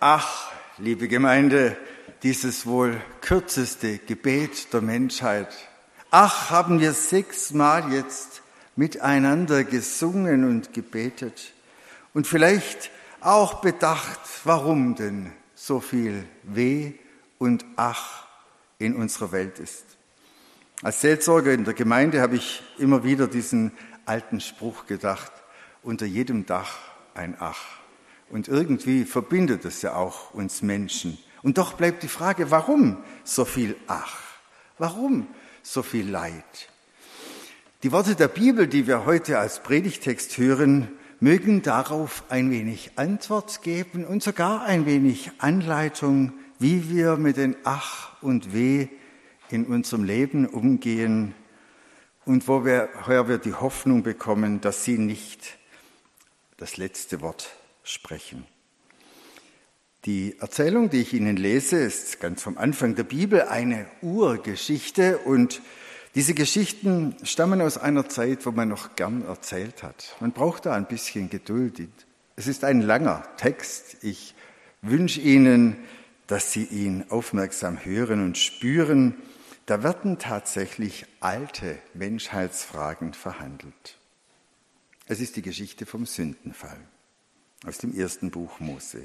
Ach, liebe Gemeinde, dieses wohl kürzeste Gebet der Menschheit. Ach, haben wir 6-mal jetzt miteinander gesungen und gebetet und vielleicht auch bedacht, warum denn so viel Weh und Ach in unserer Welt ist. Als Seelsorger in der Gemeinde habe ich immer wieder diesen alten Spruch gedacht, unter jedem Dach ein Ach. Und irgendwie verbindet es ja auch uns Menschen. Und doch bleibt die Frage, warum so viel Ach? Warum so viel Leid? Die Worte der Bibel, die wir heute als Predigtext hören, mögen darauf ein wenig Antwort geben und sogar ein wenig Anleitung, wie wir mit den Ach und Weh in unserem Leben umgehen und woher wir die Hoffnung bekommen, dass sie nicht das letzte Wort sprechen. Die Erzählung, die ich Ihnen lese, ist ganz vom Anfang der Bibel eine Urgeschichte und diese Geschichten stammen aus einer Zeit, wo man noch gern erzählt hat. Man braucht da ein bisschen Geduld. Es ist ein langer Text. Ich wünsche Ihnen, dass Sie ihn aufmerksam hören und spüren. Da werden tatsächlich alte Menschheitsfragen verhandelt. Es ist die Geschichte vom Sündenfall aus dem 1. Buch Mose.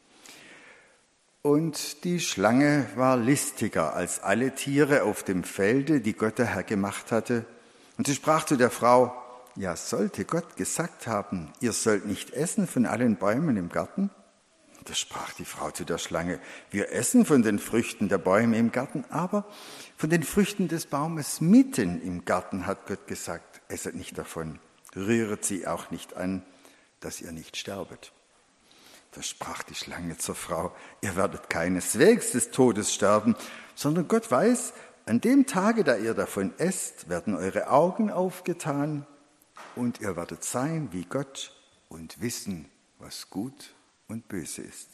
Und die Schlange war listiger als alle Tiere auf dem Felde, die Gott der Herr gemacht hatte. Und sie sprach zu der Frau, ja, sollte Gott gesagt haben, ihr sollt nicht essen von allen Bäumen im Garten? Da sprach die Frau zu der Schlange, wir essen von den Früchten der Bäume im Garten, aber von den Früchten des Baumes mitten im Garten hat Gott gesagt, esset nicht davon, rühret sie auch nicht an, dass ihr nicht sterbet. Da sprach die Schlange zur Frau, ihr werdet keineswegs des Todes sterben, sondern Gott weiß, an dem Tage, da ihr davon esst, werden eure Augen aufgetan und ihr werdet sein wie Gott und wissen, was gut und böse ist.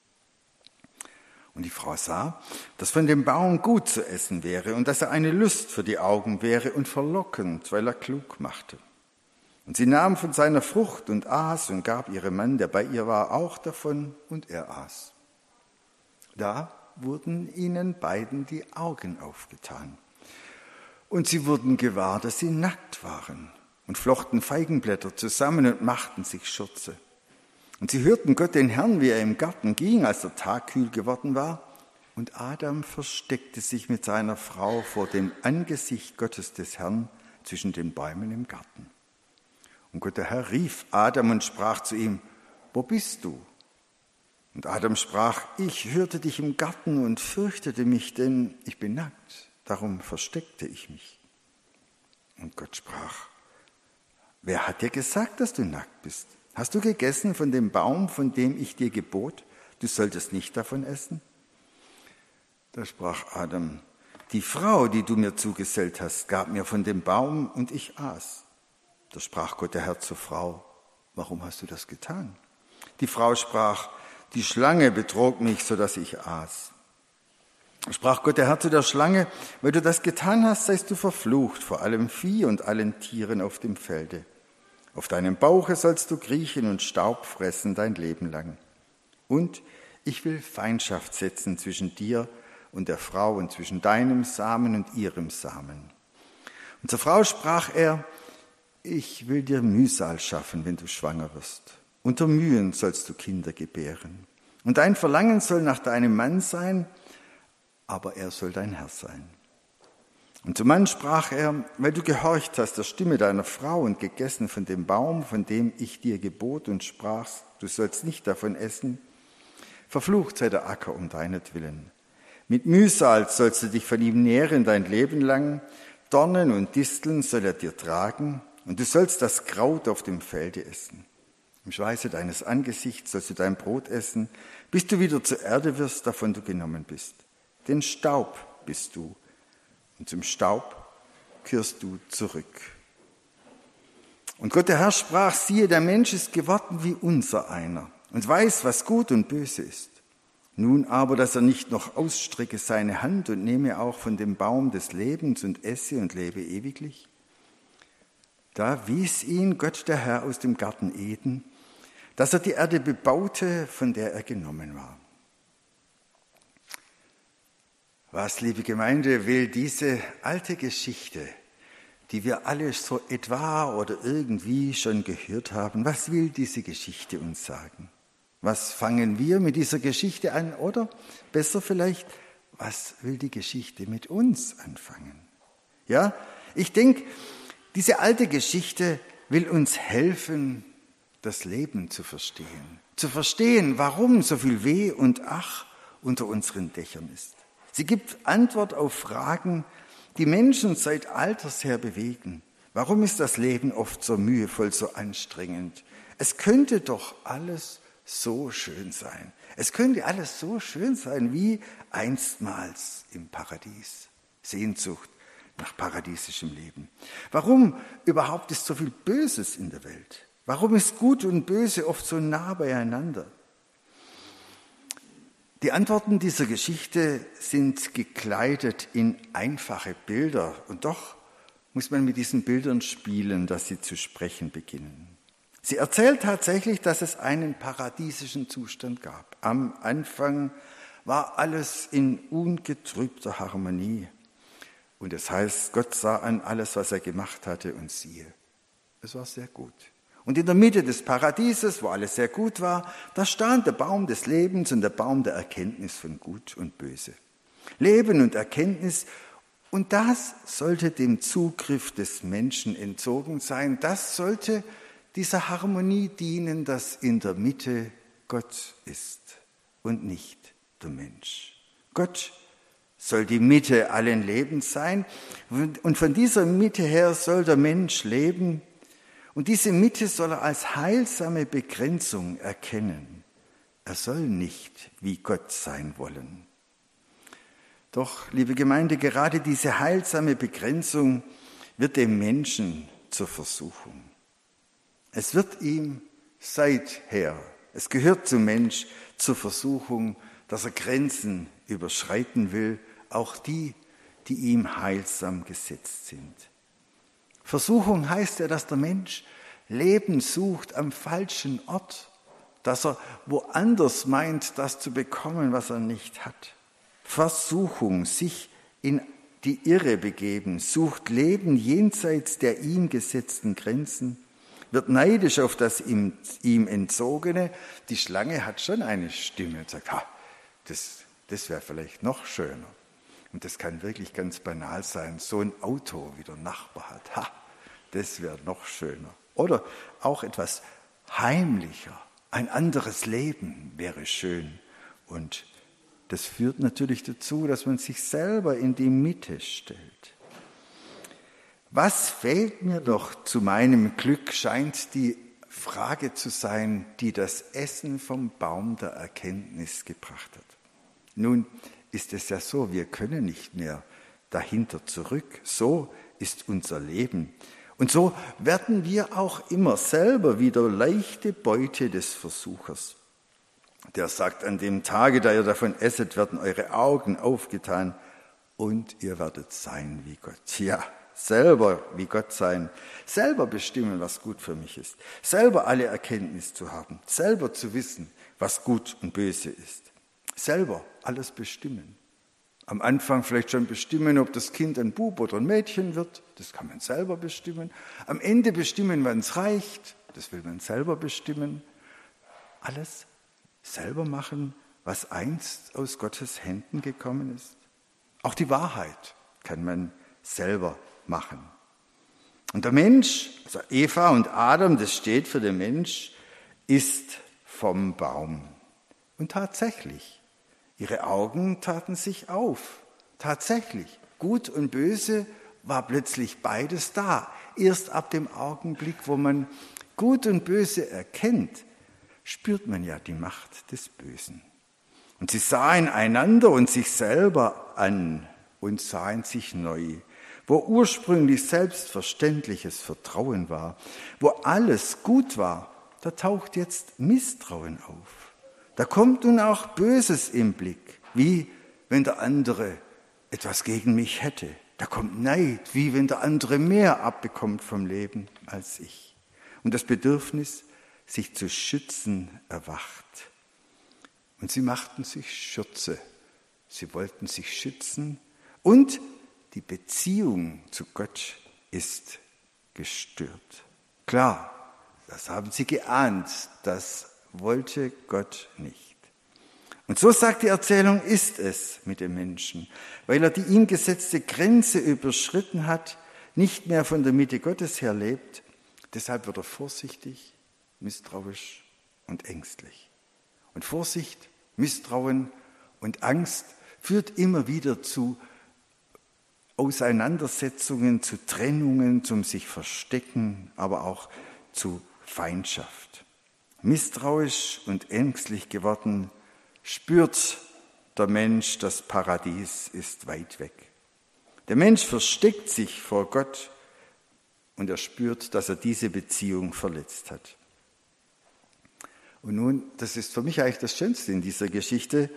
Und die Frau sah, dass von dem Baum gut zu essen wäre und dass er eine Lust für die Augen wäre und verlockend, weil er klug machte. Und sie nahm von seiner Frucht und aß und gab ihrem Mann, der bei ihr war, auch davon und er aß. Da wurden ihnen beiden die Augen aufgetan. Und sie wurden gewahr, dass sie nackt waren und flochten Feigenblätter zusammen und machten sich Schürze. Und sie hörten Gott den Herrn, wie er im Garten ging, als der Tag kühl geworden war. Und Adam versteckte sich mit seiner Frau vor dem Angesicht Gottes des Herrn zwischen den Bäumen im Garten. Und Gott der Herr rief Adam und sprach zu ihm, wo bist du? Und Adam sprach, ich hörte dich im Garten und fürchtete mich, denn ich bin nackt, darum versteckte ich mich. Und Gott sprach, wer hat dir gesagt, dass du nackt bist? Hast du gegessen von dem Baum, von dem ich dir gebot, du solltest nicht davon essen? Da sprach Adam, die Frau, die du mir zugesellt hast, gab mir von dem Baum und ich aß. Da sprach Gott der Herr zur Frau, warum hast du das getan? Die Frau sprach, die Schlange betrog mich, so dass ich aß. Da sprach Gott der Herr zu der Schlange, weil du das getan hast, seist du verflucht vor allem Vieh und allen Tieren auf dem Felde. Auf deinem Bauche sollst du kriechen und Staub fressen dein Leben lang. Und ich will Feindschaft setzen zwischen dir und der Frau und zwischen deinem Samen und ihrem Samen. Und zur Frau sprach er, ich will dir Mühsal schaffen, wenn du schwanger wirst. Unter Mühen sollst du Kinder gebären. Und dein Verlangen soll nach deinem Mann sein, aber er soll dein Herr sein. Und zum Mann sprach er, weil du gehorcht hast der Stimme deiner Frau und gegessen von dem Baum, von dem ich dir gebot und sprachst, du sollst nicht davon essen, verflucht sei der Acker um deinetwillen. Mit Mühsal sollst du dich von ihm nähren dein Leben lang, Dornen und Disteln soll er dir tragen, und du sollst das Kraut auf dem Felde essen. Im Schweiße deines Angesichts sollst du dein Brot essen, bis du wieder zur Erde wirst, davon du genommen bist. Denn Staub bist du, und zum Staub kehrst du zurück. Und Gott der Herr sprach, siehe, der Mensch ist geworden wie unser einer und weiß, was gut und böse ist. Nun aber, dass er nicht noch ausstrecke seine Hand und nehme auch von dem Baum des Lebens und esse und lebe ewiglich. Da wies ihn Gott der Herr aus dem Garten Eden, dass er die Erde bebaute, von der er genommen war. Was, liebe Gemeinde, will diese alte Geschichte, die wir alle so etwa oder irgendwie schon gehört haben, was will diese Geschichte uns sagen? Was fangen wir mit dieser Geschichte an? Oder besser vielleicht, was will die Geschichte mit uns anfangen? Ja, ich denke, diese alte Geschichte will uns helfen, das Leben zu verstehen, warum so viel Weh und Ach unter unseren Dächern ist. Sie gibt Antwort auf Fragen, die Menschen seit alters her bewegen. Warum ist das Leben oft so mühevoll, so anstrengend? Es könnte doch alles so schön sein. Es könnte alles so schön sein wie einstmals im Paradies. Sehnsucht nach paradiesischem Leben. Warum überhaupt ist so viel Böses in der Welt? Warum ist Gut und Böse oft so nah beieinander? Die Antworten dieser Geschichte sind gekleidet in einfache Bilder. Und doch muss man mit diesen Bildern spielen, dass sie zu sprechen beginnen. Sie erzählt tatsächlich, dass es einen paradiesischen Zustand gab. Am Anfang war alles in ungetrübter Harmonie. Und es heißt, Gott sah an alles, was er gemacht hatte, und siehe, es war sehr gut. Und in der Mitte des Paradieses, wo alles sehr gut war, da stand der Baum des Lebens und der Baum der Erkenntnis von Gut und Böse. Leben und Erkenntnis, und das sollte dem Zugriff des Menschen entzogen sein. Das sollte dieser Harmonie dienen, dass in der Mitte Gott ist und nicht der Mensch. Gott soll die Mitte allen Lebens sein, und von dieser Mitte her soll der Mensch leben. Und diese Mitte soll er als heilsame Begrenzung erkennen. Er soll nicht wie Gott sein wollen. Doch, liebe Gemeinde, gerade diese heilsame Begrenzung wird dem Menschen zur Versuchung. Es wird ihm seither, es gehört zum Mensch zur Versuchung, dass er Grenzen überschreiten will, auch die, die ihm heilsam gesetzt sind. Versuchung heißt ja, dass der Mensch Leben sucht am falschen Ort, dass er woanders meint, das zu bekommen, was er nicht hat. Versuchung, sich in die Irre begeben, sucht Leben jenseits der ihm gesetzten Grenzen, wird neidisch auf das ihm Entzogene. Die Schlange hat schon eine Stimme und sagt, das wäre vielleicht noch schöner. Und das kann wirklich ganz banal sein, so ein Auto wie der Nachbar hat. Das wäre noch schöner. Oder auch etwas heimlicher, ein anderes Leben wäre schön. Und das führt natürlich dazu, dass man sich selber in die Mitte stellt. Was fehlt mir doch zu meinem Glück, scheint die Frage zu sein, die das Essen vom Baum der Erkenntnis gebracht hat. Nun ist es ja so, wir können nicht mehr dahinter zurück. So ist unser Leben. Und so werden wir auch immer selber wieder leichte Beute des Versuchers. Der sagt, an dem Tage, da ihr davon esset, werden eure Augen aufgetan und ihr werdet sein wie Gott. Ja, selber wie Gott sein, selber bestimmen, was gut für mich ist, selber alle Erkenntnis zu haben, selber zu wissen, was gut und böse ist, selber alles bestimmen. Am Anfang vielleicht schon bestimmen, ob das Kind ein Bub oder ein Mädchen wird, das kann man selber bestimmen. Am Ende bestimmen, wann es reicht, das will man selber bestimmen. Alles selber machen, was einst aus Gottes Händen gekommen ist. Auch die Wahrheit kann man selber machen. Und der Mensch, also Eva und Adam, das steht für den Mensch, isst vom Baum. Und tatsächlich, ihre Augen taten sich auf. Tatsächlich, Gut und Böse war plötzlich beides da. Erst ab dem Augenblick, wo man Gut und Böse erkennt, spürt man ja die Macht des Bösen. Und sie sahen einander und sich selber an und sahen sich neu. Wo ursprünglich selbstverständliches Vertrauen war, wo alles gut war, da taucht jetzt Misstrauen auf. Da kommt nun auch Böses im Blick, wie wenn der andere etwas gegen mich hätte. Da kommt Neid, wie wenn der andere mehr abbekommt vom Leben als ich. Und das Bedürfnis, sich zu schützen, erwacht. Und sie machten sich Schürze sie wollten sich schützen und die Beziehung zu Gott ist gestört. Klar, das haben sie geahnt, das wollte Gott nicht. Und so sagt die Erzählung, ist es mit dem Menschen, weil er die ihm gesetzte Grenze überschritten hat, nicht mehr von der Mitte Gottes her lebt, deshalb wird er vorsichtig, misstrauisch und ängstlich. Und Vorsicht, Misstrauen und Angst führt immer wieder zu Auseinandersetzungen, zu Trennungen, zum sich verstecken, aber auch zu Feindschaft. Misstrauisch und ängstlich geworden, spürt der Mensch, das Paradies ist weit weg. Der Mensch versteckt sich vor Gott und er spürt, dass er diese Beziehung verletzt hat. Und nun, das ist für mich eigentlich das Schönste in dieser Geschichte,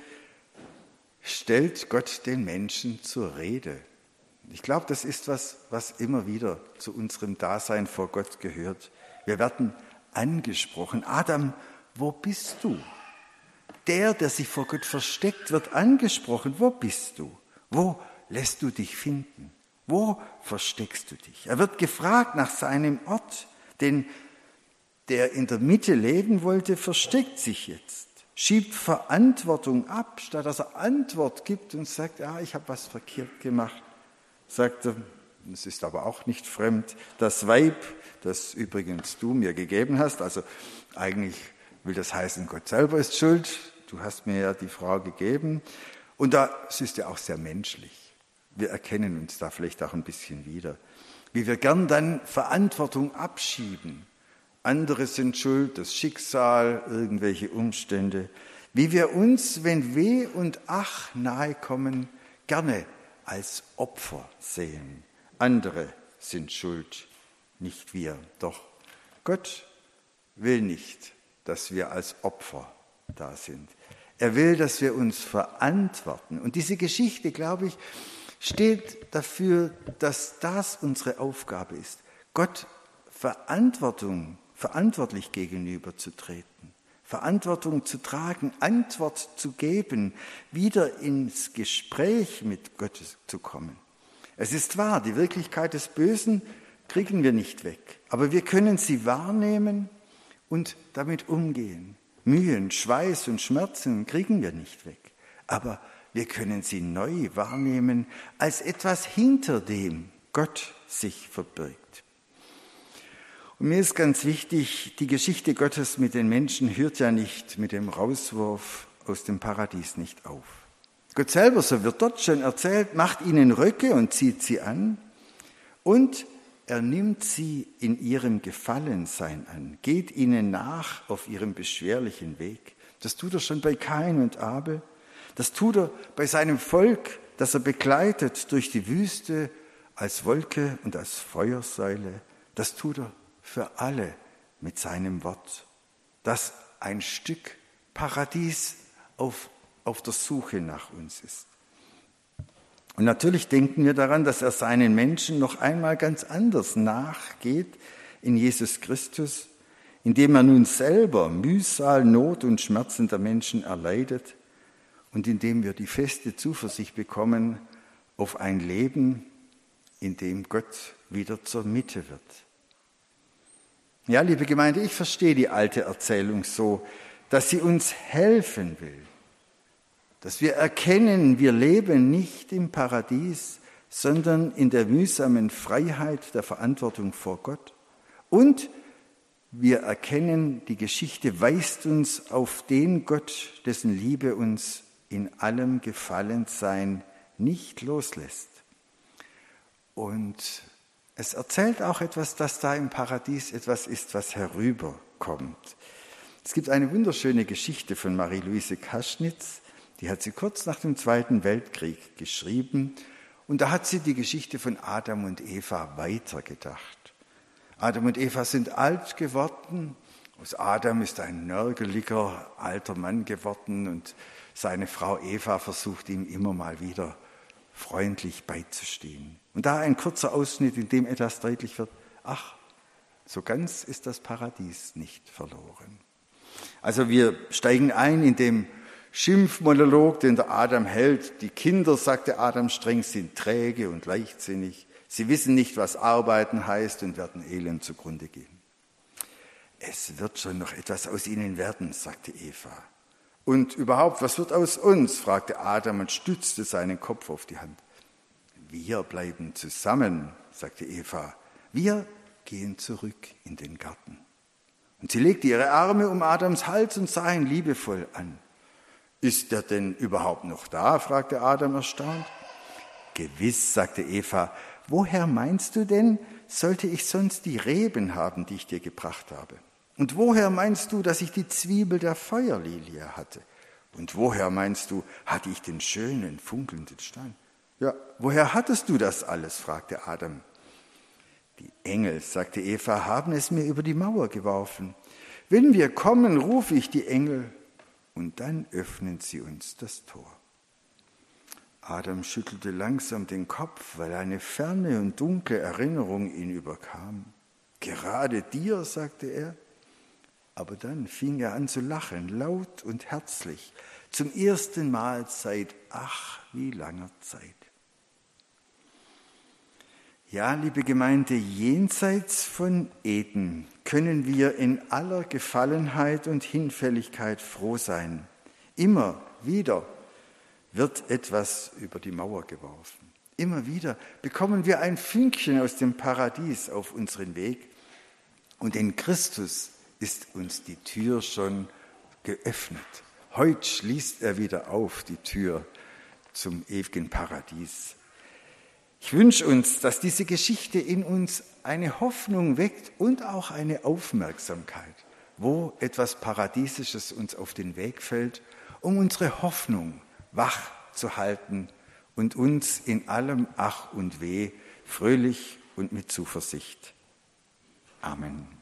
stellt Gott den Menschen zur Rede. Ich glaube, das ist was immer wieder zu unserem Dasein vor Gott gehört. Wir werden angesprochen. Adam, wo bist du? Der sich vor Gott versteckt, wird angesprochen. Wo bist du? Wo lässt du dich finden? Wo versteckst du dich? Er wird gefragt nach seinem Ort, denn der in der Mitte leben wollte, versteckt sich jetzt, schiebt Verantwortung ab, statt dass er Antwort gibt und sagt, ich habe was verkehrt gemacht, sagt er, das ist aber auch nicht fremd, das Weib, das übrigens du mir gegeben hast, also eigentlich will das heißen, Gott selber ist schuld, du hast mir ja die Frau gegeben. Und das ist ja auch sehr menschlich. Wir erkennen uns da vielleicht auch ein bisschen wieder. Wie wir gern dann Verantwortung abschieben. Andere sind schuld, das Schicksal, irgendwelche Umstände. Wie wir uns, wenn Weh und Ach nahe kommen, gerne als Opfer sehen. Andere sind schuld, nicht wir. Doch Gott will nicht, dass wir als Opfer da sind. Er will, dass wir uns verantworten. Und diese Geschichte, glaube ich, steht dafür, dass das unsere Aufgabe ist, Gott verantwortlich gegenüberzutreten, Verantwortung zu tragen, Antwort zu geben, wieder ins Gespräch mit Gott zu kommen. Es ist wahr, die Wirklichkeit des Bösen kriegen wir nicht weg, aber wir können sie wahrnehmen und damit umgehen. Mühen, Schweiß und Schmerzen kriegen wir nicht weg, aber wir können sie neu wahrnehmen als etwas, hinter dem Gott sich verbirgt. Und mir ist ganz wichtig, die Geschichte Gottes mit den Menschen hört ja nicht mit dem Rauswurf aus dem Paradies nicht auf. Gott selber, so wird dort schon erzählt, macht ihnen Röcke und zieht sie an und er nimmt sie in ihrem Gefallensein an, geht ihnen nach auf ihrem beschwerlichen Weg. Das tut er schon bei Kain und Abel. Das tut er bei seinem Volk, das er begleitet durch die Wüste als Wolke und als Feuersäule. Das tut er für alle mit seinem Wort, das ein Stück Paradies auf der Suche nach uns ist. Und natürlich denken wir daran, dass er seinen Menschen noch einmal ganz anders nachgeht in Jesus Christus, indem er nun selber Mühsal, Not und Schmerzen der Menschen erleidet und indem wir die feste Zuversicht bekommen auf ein Leben, in dem Gott wieder zur Mitte wird. Ja, liebe Gemeinde, ich verstehe die alte Erzählung so, dass sie uns helfen will, dass wir erkennen, wir leben nicht im Paradies, sondern in der mühsamen Freiheit der Verantwortung vor Gott. Und wir erkennen, die Geschichte weist uns auf den Gott, dessen Liebe uns in allem Gefallensein nicht loslässt. Und es erzählt auch etwas, dass da im Paradies etwas ist, was herüberkommt. Es gibt eine wunderschöne Geschichte von Marie-Louise Kaschnitz, die hat sie kurz nach dem Zweiten Weltkrieg geschrieben und da hat sie die Geschichte von Adam und Eva weitergedacht. Adam und Eva sind alt geworden, aus Adam ist ein nörgeliger alter Mann geworden und seine Frau Eva versucht ihm immer mal wieder freundlich beizustehen. Und da ein kurzer Ausschnitt, in dem etwas deutlich wird, ach, so ganz ist das Paradies nicht verloren. Also wir steigen ein in dem Schimpfmonolog, den der Adam hält. Die Kinder, sagte Adam streng, sind träge und leichtsinnig. Sie wissen nicht, was arbeiten heißt und werden elend zugrunde gehen. Es wird schon noch etwas aus ihnen werden, sagte Eva. Und überhaupt, was wird aus uns? Fragte Adam und stützte seinen Kopf auf die Hand. Wir bleiben zusammen, sagte Eva. Wir gehen zurück in den Garten. Und sie legte ihre Arme um Adams Hals und sah ihn liebevoll an. Ist er denn überhaupt noch da? Fragte Adam erstaunt. Gewiss, sagte Eva. Woher meinst du denn, sollte ich sonst die Reben haben, die ich dir gebracht habe? Und woher meinst du, dass ich die Zwiebel der Feuerlilie hatte? Und woher meinst du, hatte ich den schönen, funkelnden Stein? Ja, woher hattest du das alles? Fragte Adam. Die Engel, sagte Eva, haben es mir über die Mauer geworfen. Wenn wir kommen, rufe ich die Engel, und dann öffnen sie uns das Tor. Adam schüttelte langsam den Kopf, weil eine ferne und dunkle Erinnerung ihn überkam. Gerade dir, sagte er. Aber dann fing er an zu lachen, laut und herzlich, zum ersten Mal seit wie langer Zeit. Ja, liebe Gemeinde, jenseits von Eden können wir in aller Gefallenheit und Hinfälligkeit froh sein. Immer wieder wird etwas über die Mauer geworfen. Immer wieder bekommen wir ein Fünkchen aus dem Paradies auf unseren Weg. Und in Christus ist uns die Tür schon geöffnet. Heute schließt er wieder auf, die Tür zum ewigen Paradies. Ich wünsche uns, dass diese Geschichte in uns eine Hoffnung weckt und auch eine Aufmerksamkeit, wo etwas Paradiesisches uns auf den Weg fällt, um unsere Hoffnung wach zu halten und uns in allem Ach und Weh fröhlich und mit Zuversicht. Amen.